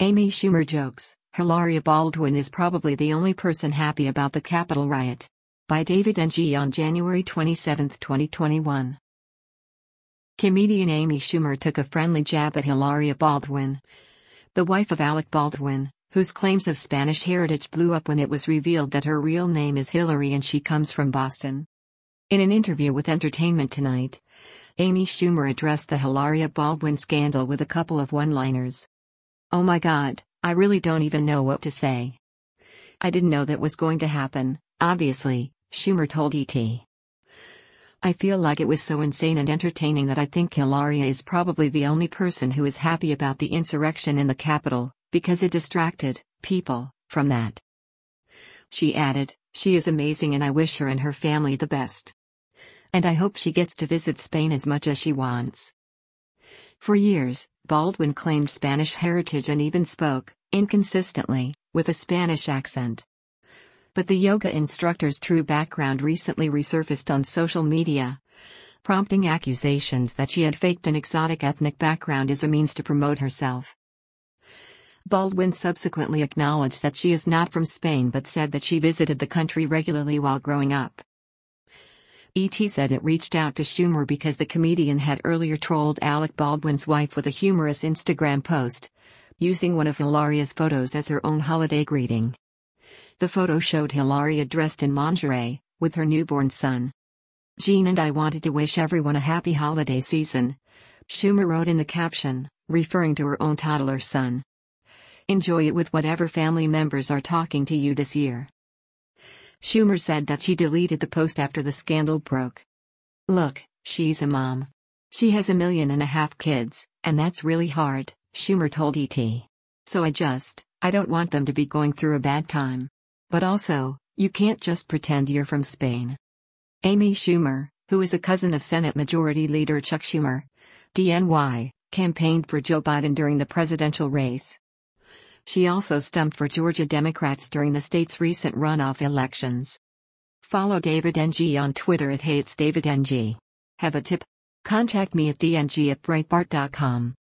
Amy Schumer jokes, Hilaria Baldwin is probably the only person happy about the Capitol riot. By David Ng on January 27, 2021. Comedian Amy Schumer took a friendly jab at Hilaria Baldwin, the wife of Alec Baldwin, whose claims of Spanish heritage blew up when it was revealed that her real name is Hillary and she comes from Boston. In an interview with Entertainment Tonight, Amy Schumer addressed the Hilaria Baldwin scandal with a couple of one-liners. "Oh my God, I really don't even know what to say. I didn't know that was going to happen, obviously," Schumer told ET. "I feel like it was so insane and entertaining that I think Hilaria is probably the only person who is happy about the insurrection in the Capitol, because it distracted people from that." She added, "She is amazing and I wish her and her family the best. And I hope she gets to visit Spain as much as she wants." For years, Baldwin claimed Spanish heritage and even spoke, inconsistently, with a Spanish accent. But the yoga instructor's true background recently resurfaced on social media, prompting accusations that she had faked an exotic ethnic background as a means to promote herself. Baldwin subsequently acknowledged that she is not from Spain but said that she visited the country regularly while growing up. ET said it reached out to Schumer because the comedian had earlier trolled Alec Baldwin's wife with a humorous Instagram post, using one of Hilaria's photos as her own holiday greeting. The photo showed Hilaria dressed in lingerie, with her newborn son. "Gene and I wanted to wish everyone a happy holiday season," Schumer wrote in the caption, referring to her own toddler son. "Enjoy it with whatever family members are talking to you this year." Schumer said that she deleted the post after the scandal broke. "Look, she's a mom. She has 1.5 million kids, and that's really hard," Schumer told ET. "So I don't want them to be going through a bad time. But also, you can't just pretend you're from Spain." Amy Schumer, who is a cousin of Senate Majority Leader Chuck Schumer, DNY, campaigned for Joe Biden during the presidential race. She also stumped for Georgia Democrats during the state's recent runoff elections. Follow David Ng on Twitter at @HeyIt'sDavidNG. Have a tip? Contact me at dng@breitbart.com.